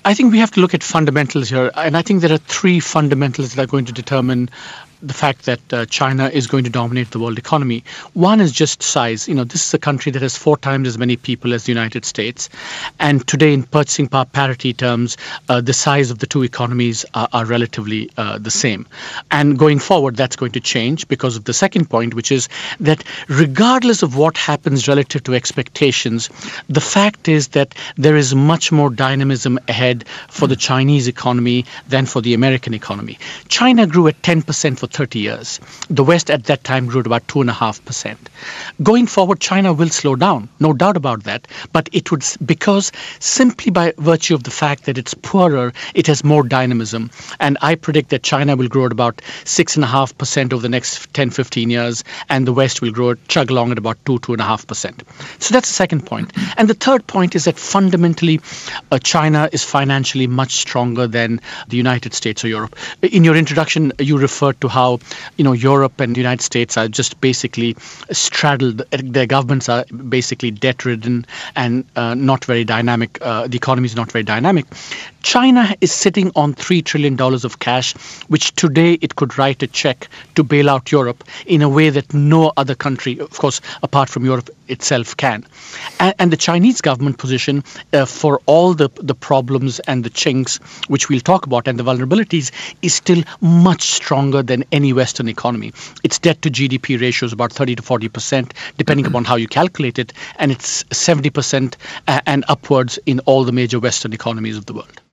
I think we have to look at fundamentals here, and I think there are three fundamentals that are going to determine the fact that China is going to dominate the world economy. One is just size. This is a country that has 4 times as many people as the United States, and today in purchasing power parity terms, the size of the two economies are relatively the same. And going forward, that's going to change because of the second point, which is that regardless of what happens relative to expectations, the fact is that there is much more dynamism ahead for the Chinese economy than for the American economy. China grew at 10% for 30 years. The West at that time grew at about 2.5%. Going forward, China will slow down, no doubt about that, but it would, because simply by virtue of the fact that it's poorer, it has more dynamism. And I predict that China will grow at about 6.5% over the next 10, 15 years, and the West will chug along at about 2.5%. So that's the second point. And the third point is that fundamentally, China is financially much stronger than the United States or Europe. In your introduction, you referred to how Europe and the United States are just basically straddled. Their governments are basically debt-ridden and not very dynamic. The economy is not very dynamic. China is sitting on $3 trillion of cash, which today it could write a check to bail out Europe in a way that no other country, of course, apart from Europe itself, can. And the Chinese government position, for all the problems and the chinks, which we'll talk about, and the vulnerabilities, is still much stronger than any Western economy. Its debt to GDP ratio is about 30 to 40%, depending upon how you calculate it, and it's 70% and upwards in all the major Western economies of the world.